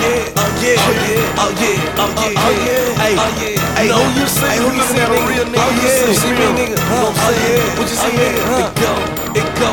yeah, oh yeah, oh yeah, oh yeah, oh yeah, hey, hey, know you say who you looking at a real nigga, oh you yeah, say real real. nigga, Huh? oh yeah, What you say, nigga? it go,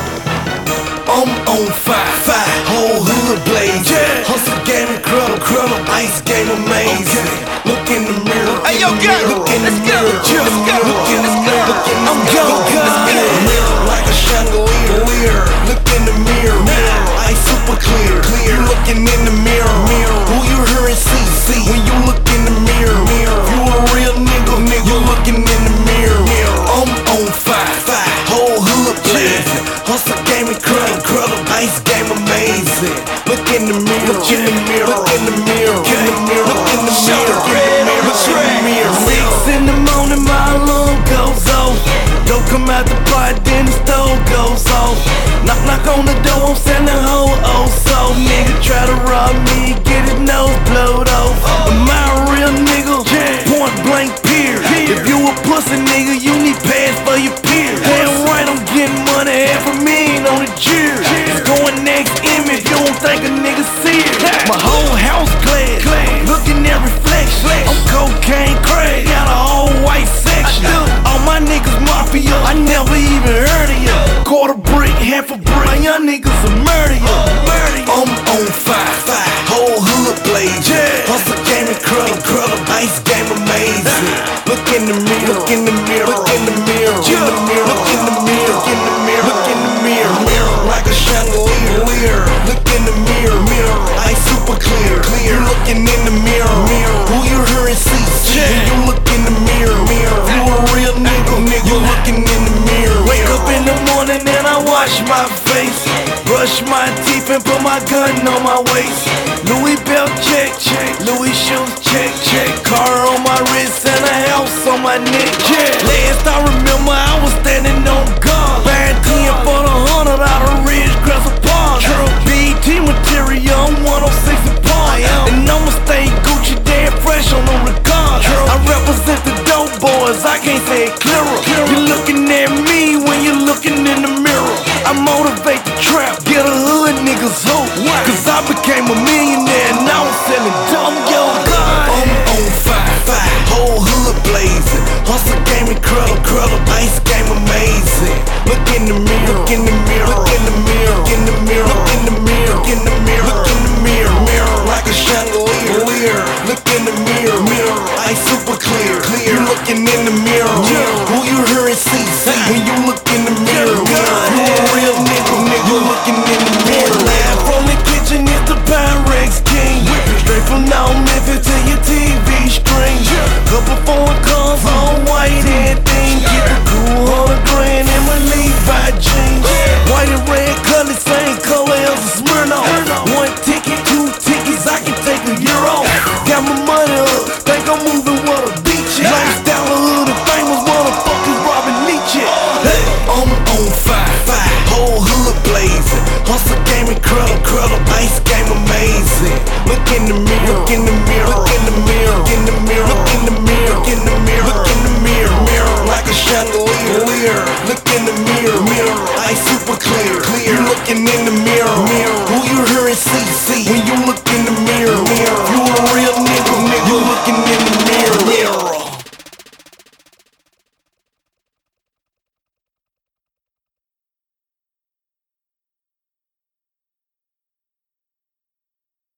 I'm on fire, whole hood blaze. Yeah. Hustle game incredible, ice game amazing. Look in the mirror, Hey, yo, gang, look in the let's go, mirror, let's go, look in the let's go. mirror, look in the I'm mirror, gone, look in the gone. mirror, like a chandelier. Look in the mirror, ice super clear. You looking in the mirror, who you hear and see. When you look in the mirror, you a real nigga. You looking in the mirror. I'm on fire, whole hood blazing. Hustle game incredible, ice game amazing. Look in the mirror, look in the mirror, look in the mirror, look in the mirror, look in the mirror, look in the mirror. 6 in the morning, my alarm goes off. Don't come out the pot, then the stove goes off. Knock, knock on the door, I'm sending hoe, oh so. Nigga try to rob me, get his nose blowed off. Am I a real nigga? Point blank period. If you a pussy nigga, you need pads for your peers. Damn right, I'm getting money, $500,000 on the jury. It's going next image, you don't think a nigga see it. My whole house glass, look in that reflection. I'm cocaine crazy, got a whole white section. All my niggas mafia, I never even heard of ya. Quarter brick, half a brick, my young niggas will murder ya. I'm on fire, whole hood blaze. Hustle game incredible, ice game amazing. Look in the mirror, look in the mirror, look in the mirror, look in the mirror, look in the mirror, look in the mirror, look in the mirror, like a chandelier. Look in the mirror, ice super clear. You looking in the mirror, who you hear and see. When you look in the mirror, you a real nigga. You looking in the mirror. Wake up in the morning and I wash my face, brush my teeth and put my gun on my waist. Louis belt check, Louis shoes check. Car on my wrist and a house on my neck. Last I remember I was standing on guard, buying 10 for the $100 Ridge Crescent Park. BT material, I'm 106 a part, and I'ma stay Gucci damn fresh on the regard. I represent the dope boys, I can't say it clearer. You looking at me when you looking in the mirror. I motivate the trap, get a hood niggas hope. Cause I became a millionaire, now I'm selling dumb yo God. I'm on fire, whole hood blazing. Hustle game incredible, ice game amazing. Look in the mirror, look in the mirror, look in the mirror, look in the mirror, look in the mirror, look in the mirror, look in the mirror, like a chandelier. Look in the mirror, ice super clear. You looking in the mirror, who you hear and see. When you look in the mirror, you a real nigga. You looking in the mirror. Live from the kitchen, it's the Pyrex King. Straight from now Memphis to your TV screen. Couple foreign cars, all white and thing. Get the cool $100 grand in my Levi jeans. White and red color, same color as a Smirnoff. 1 ticket, 2 tickets, I can take a year off. Got my money up, think I'm moving what a beach is. Lifestyle of hood and famous motherfuckers robbing Nietzsche. Hey, I'm on fire, whole hood blazing. Hustle game incredible, ice game amazing. Look in the mirror, look in the mirror, look in the mirror, look in the mirror, look in the mirror, look in the mirror, look in the mirror, like a chandelier. Look in the mirror, ice super clear. You looking in the mirror,